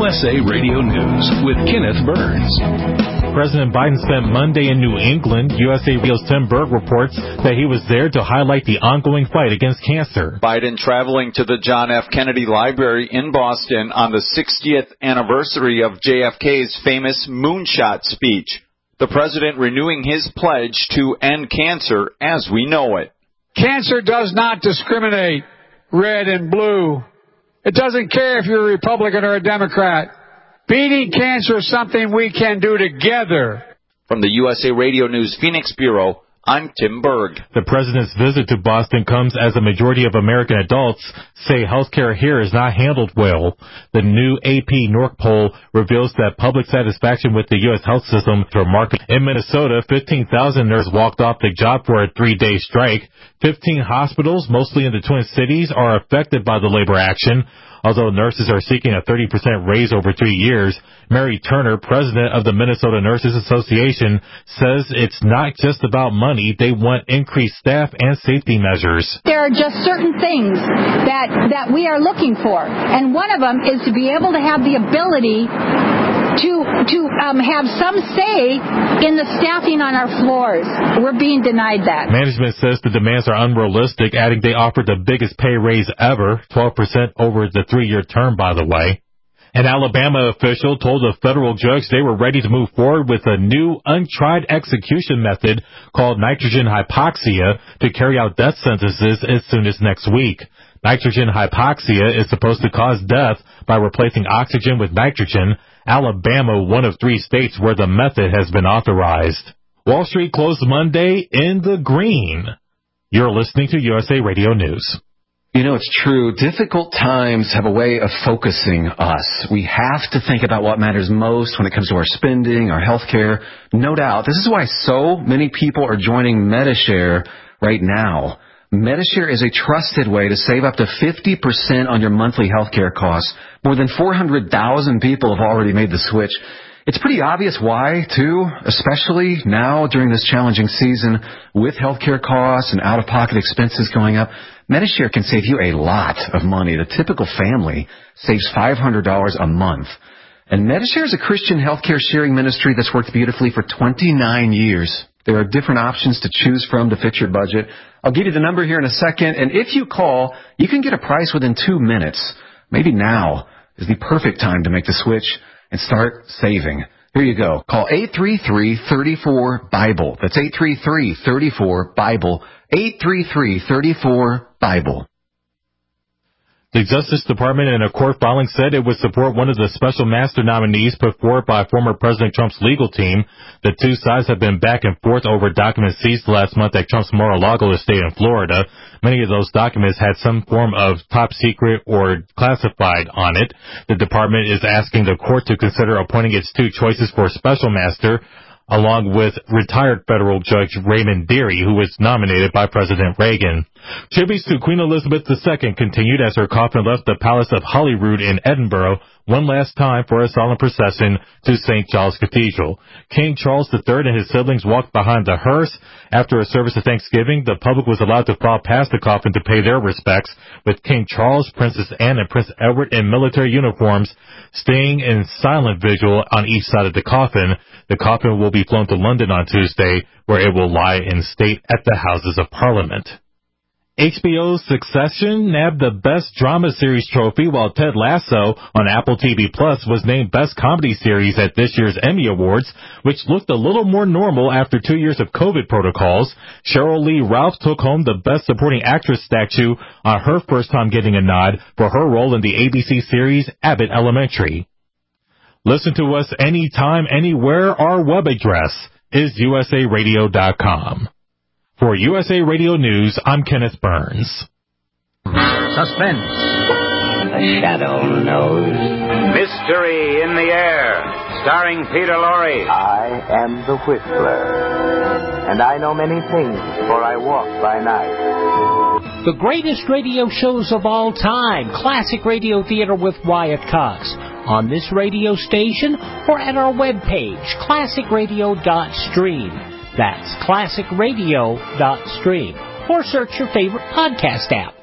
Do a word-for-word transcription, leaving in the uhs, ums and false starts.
S A Radio News with Kenneth Burns. President Biden spent Monday in New England. U S A Radio's Tim Berg reports that he was there to highlight the ongoing fight against cancer. Biden traveling to the John F. Kennedy Library in Boston on the sixtieth anniversary of J F K's famous moonshot speech. The president renewing his pledge to end cancer as we know it. Cancer does not discriminate, red and blue. It doesn't care if you're a Republican or a Democrat. Beating cancer is something we can do together. From the U S A Radio News Phoenix Bureau, I'm Tim Berg. The president's visit to Boston comes as a majority of American adults say health care here is not handled well. The new A P NORC poll reveals that public satisfaction with the U S health system is remarkable. In Minnesota, fifteen thousand nurses walked off the job for a three-day strike. fifteen hospitals, mostly in the Twin Cities, are affected by the labor action. Although nurses are seeking a thirty percent raise over three years, Mary Turner, president of the Minnesota Nurses Association, says it's not just about money. They want increased staff and safety measures. There are just certain things that, that we are looking for, and one of them is to be able to have the ability to to um, have some say in the staffing on our floors. We're being denied that. Management says the demands are unrealistic, adding they offered the biggest pay raise ever, twelve percent over the three-year term, by the way. An Alabama official told a federal judge they were ready to move forward with a new untried execution method called nitrogen hypoxia to carry out death sentences as soon as next week. Nitrogen hypoxia is supposed to cause death by replacing oxygen with nitrogen. Alabama, one of three states where the method has been authorized. Wall Street closed Monday in the green. You're listening to U S A Radio News. You know, it's true. Difficult times have a way of focusing us. We have to think about what matters most when it comes to our spending, our health care. No doubt. This is why so many people are joining Medi-Share right now. Medi-Share is a trusted way to save up to fifty percent on your monthly health care costs. More than four hundred thousand people have already made the switch. It's pretty obvious why, too, especially now during this challenging season with health care costs and out-of-pocket expenses going up. Medi-Share can save you a lot of money. The typical family saves five hundred dollars a month. And Medi-Share is a Christian healthcare sharing ministry that's worked beautifully for twenty-nine years. There are different options to choose from to fit your budget. I'll give you the number here in a second, and if you call, you can get a price within two minutes. Maybe now is the perfect time to make the switch and start saving. Here you go. Call eight three three, three four, BIBLE. That's eight three three, three four, BIBLE. eight three three, three four, BIBLE. The Justice Department in a court filing said it would support one of the special master nominees put forward by former President Trump's legal team. The two sides have been back and forth over documents seized last month at Trump's Mar-a-Lago estate in Florida. Many of those documents had some form of top secret or classified on it. The department is asking the court to consider appointing its two choices for special master, along with retired federal judge Raymond Dearie, who was nominated by President Reagan. Tributes to Queen Elizabeth the Second continued as her coffin left the Palace of Holyrood in Edinburgh one last time for a solemn procession to Saint Giles Cathedral. King Charles the Third and his siblings walked behind the hearse. After a service of Thanksgiving, the public was allowed to file past the coffin to pay their respects, with King Charles, Princess Anne, and Prince Edward in military uniforms staying in silent vigil on each side of the coffin. The coffin will be flown to London on Tuesday, where it will lie in state at the Houses of Parliament. H B O's Succession nabbed the Best Drama Series trophy, while Ted Lasso on Apple T V Plus was named Best Comedy Series at this year's Emmy Awards, which looked a little more normal after two years of COVID protocols. Cheryl Lee Ralph took home the Best Supporting Actress statue on her first time getting a nod for her role in the A B C series Abbott Elementary. Listen to us anytime, anywhere. Our web address is U S A radio dot com. For U S A Radio News, I'm Kenneth Burns. Suspense. The shadow knows. Mystery in the air. Starring Peter Lorre. I am the Whistler. And I know many things, for I walk by night. The greatest radio shows of all time. Classic Radio Theater with Wyatt Cox. On this radio station or at our webpage, classic radio dot stream. That's classic radio dot stream. Or search your favorite podcast app.